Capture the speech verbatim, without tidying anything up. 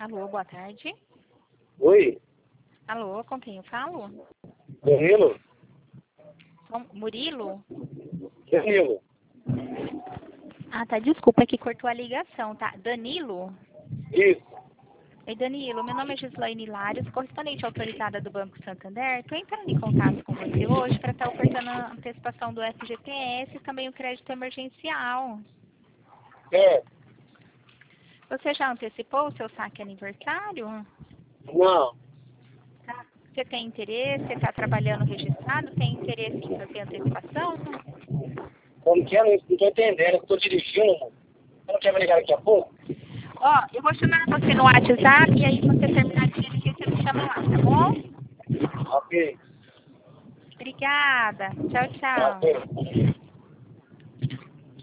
Alô, boa tarde. Oi, Alô, com quem eu falo? Danilo? Com Murilo? Danilo. Ah, tá, desculpa, é que cortou a ligação, tá? Danilo? Isso. Oi, Danilo, meu nome é Gislaine Hilários, correspondente autorizada do Banco Santander. Estou entrando em contato com você hoje para estar ofertando a antecipação do F G T S e também o crédito emergencial. É. Você já antecipou o seu saque aniversário? Não. Tá. Você tem interesse? Você está trabalhando registrado? Tem interesse em fazer antecipação? Como que é? Não estou entendendo. Eu estou dirigindo, mano. Você não quer me ligar daqui a pouco? Ó, eu vou chamar você no WhatsApp e aí você terminar de dirigir, você me chama lá, tá bom? Ok. Obrigada. Tchau, tchau. Ok.